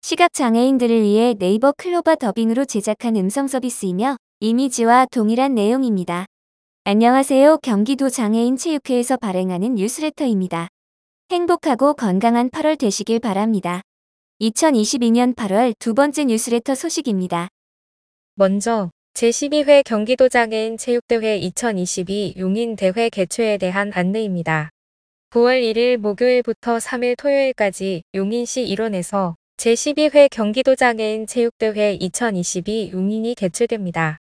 시각장애인들을 위해 네이버 클로바 더빙으로 제작한 음성 서비스이며 이미지와 동일한 내용입니다. 안녕하세요. 경기도 장애인 체육회에서 발행하는 뉴스레터입니다. 행복하고 건강한 8월 되시길 바랍니다. 2022년 8월 두 번째 뉴스레터 소식입니다. 먼저 제12회 경기도 장애인 체육대회 2022 용인대회 개최에 대한 안내입니다. 9월 1일 목요일부터 3일 토요일까지 용인시 일원에서 제12회 경기도 장애인 체육대회 2022 용인이 개최됩니다.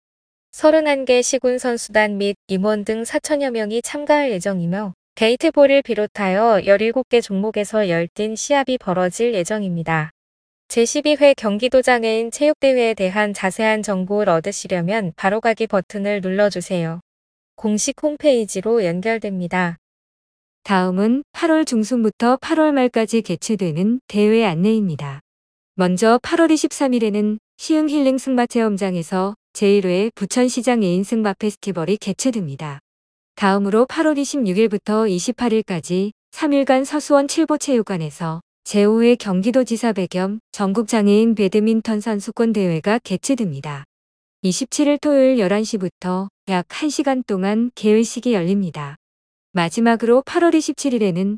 31개 시군 선수단 및 임원 등 4천여 명이 참가할 예정이며 게이트볼을 비롯하여 17개 종목에서 열띤 시합이 벌어질 예정입니다. 제12회 경기도 장애인 체육대회에 대한 자세한 정보를 얻으시려면 바로가기 버튼을 눌러주세요. 공식 홈페이지로 연결됩니다. 다음은 8월 중순부터 8월 말까지 개최되는 대회 안내입니다. 먼저 8월 23일에는 시흥 힐링 승마 체험장에서 제1회 부천시장 예인 승마 페스티벌이 개최됩니다. 다음으로 8월 26일부터 28일까지 3일간 서수원 칠보체육관에서 제5회 경기도지사 배겸 전국장애인 배드민턴 선수권 대회가 개최됩니다. 27일 토요일 11시부터 약 1시간 동안 개회식이 열립니다. 마지막으로 8월 27일에는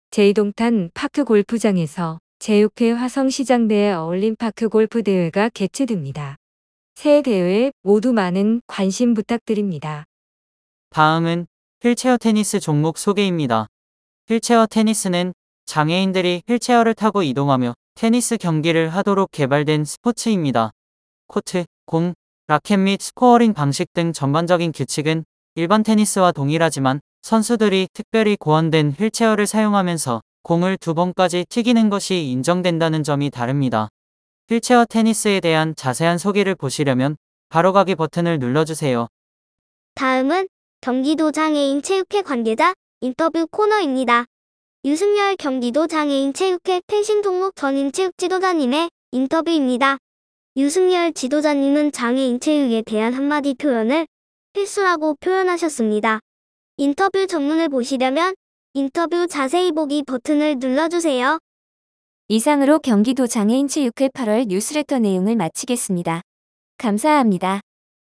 제2동탄 파크 골프장에서 제6회 화성시장대회 어울림파크 골프 대회가 개최됩니다. 새 대회 모두 많은 관심 부탁드립니다. 다음은 휠체어 테니스 종목 소개입니다. 휠체어 테니스는 장애인들이 휠체어를 타고 이동하며 테니스 경기를 하도록 개발된 스포츠입니다. 코트, 공, 라켓 및 스코어링 방식 등 전반적인 규칙은 일반 테니스와 동일하지만 선수들이 특별히 고안된 휠체어를 사용하면서 공을 2번까지 튀기는 것이 인정된다는 점이 다릅니다. 휠체어 테니스에 대한 자세한 소개를 보시려면 바로가기 버튼을 눌러주세요. 다음은 경기도 장애인 체육회 관계자 인터뷰 코너입니다. 유승열 경기도 장애인 체육회 펜싱 종목 전임 체육 지도자님의 인터뷰입니다. 유승열 지도자님은 장애인 체육에 대한 한마디 표현을 필수라고 표현하셨습니다. 인터뷰 전문을 보시려면 인터뷰 자세히 보기 버튼을 눌러주세요. 이상으로 경기도 장애인 체육회 8월 뉴스레터 내용을 마치겠습니다. 감사합니다.